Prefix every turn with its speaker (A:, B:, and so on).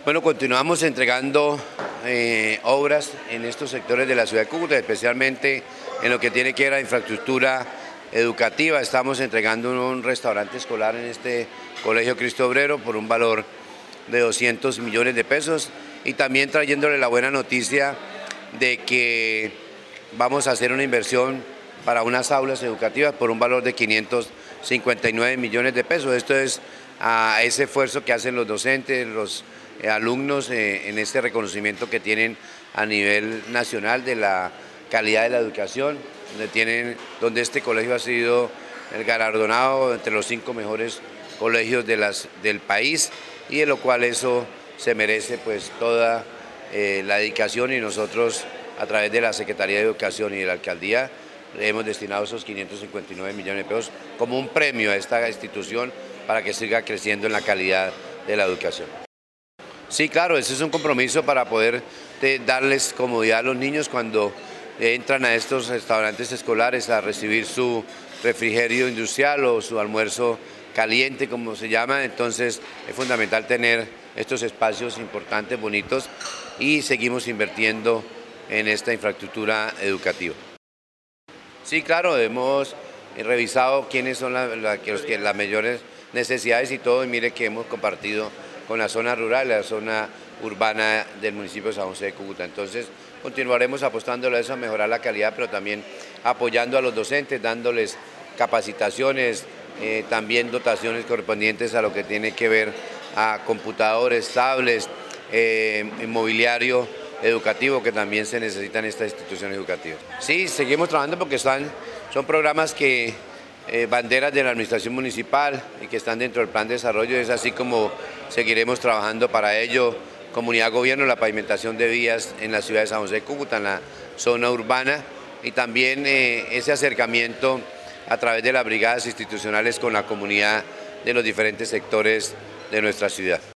A: Bueno, continuamos entregando obras en estos sectores de la ciudad de Cúcuta, especialmente en lo que tiene que ver a infraestructura educativa. Estamos entregando un restaurante escolar en este Colegio Cristo Obrero por un valor de 200 millones de pesos y también trayéndole la buena noticia de que vamos a hacer una inversión para unas aulas educativas por un valor de 559 millones de pesos. Esto es a ese esfuerzo que hacen los docentes, los alumnos en este reconocimiento que tienen a nivel nacional de la calidad de la educación, donde este colegio ha sido el galardonado entre los 5 mejores colegios del país, y de lo cual eso se merece pues toda la dedicación, y nosotros a través de la Secretaría de Educación y de la Alcaldía hemos destinado esos 559 millones de pesos como un premio a esta institución para que siga creciendo en la calidad de la educación. Sí, claro, ese es un compromiso para poder darles comodidad a los niños cuando entran a estos restaurantes escolares a recibir su refrigerio industrial o su almuerzo caliente, como se llama. Entonces es fundamental tener estos espacios importantes, bonitos, y seguimos invirtiendo en esta infraestructura educativa. Sí, claro, hemos revisado quiénes son las mayores necesidades y todo, y mire que hemos compartido con la zona rural, la zona urbana del municipio de San José de Cúcuta. Entonces continuaremos apostándole a eso, a mejorar la calidad, pero también apoyando a los docentes, dándoles capacitaciones, también dotaciones correspondientes a lo que tiene que ver a computadores, tablets, mobiliario educativo que también se necesitan en estas instituciones educativas. Sí, seguimos trabajando porque son programas que banderas de la administración municipal y que están dentro del plan de desarrollo. Es así como seguiremos trabajando para ello. Comunidad Gobierno, la pavimentación de vías en la ciudad de San José de Cúcuta, en la zona urbana, y también ese acercamiento a través de las brigadas institucionales con la comunidad de los diferentes sectores de nuestra ciudad.